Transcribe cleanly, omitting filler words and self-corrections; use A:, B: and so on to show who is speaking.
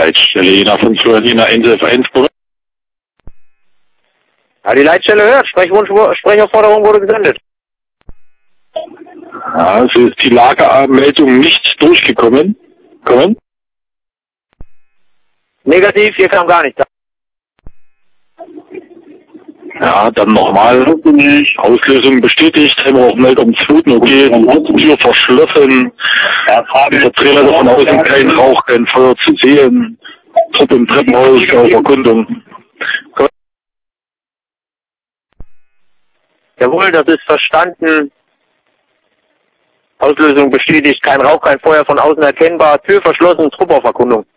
A: Leitstelle, Jena 5 Jena 1F1, korrekt?
B: Ja, die Leitstelle hört. Sprecherforderung wurde gesendet.
A: Ja, es ist die Lagemeldung nicht durchgekommen.
B: Negativ, hier kam gar nichts.
A: Ja, dann nochmal. Auslösung bestätigt, Hemmerrauchmeldung 2. Okay, Tür verschlossen. Der Trailer davon außen, kein Rauch, kein Feuer zu sehen. Trupp im Treppenhaus auf Erkundung.
B: Jawohl, das ist verstanden. Auslösung bestätigt, kein Rauch, kein Feuer von außen erkennbar. Tür verschlossen, Trupp auf Erkundung.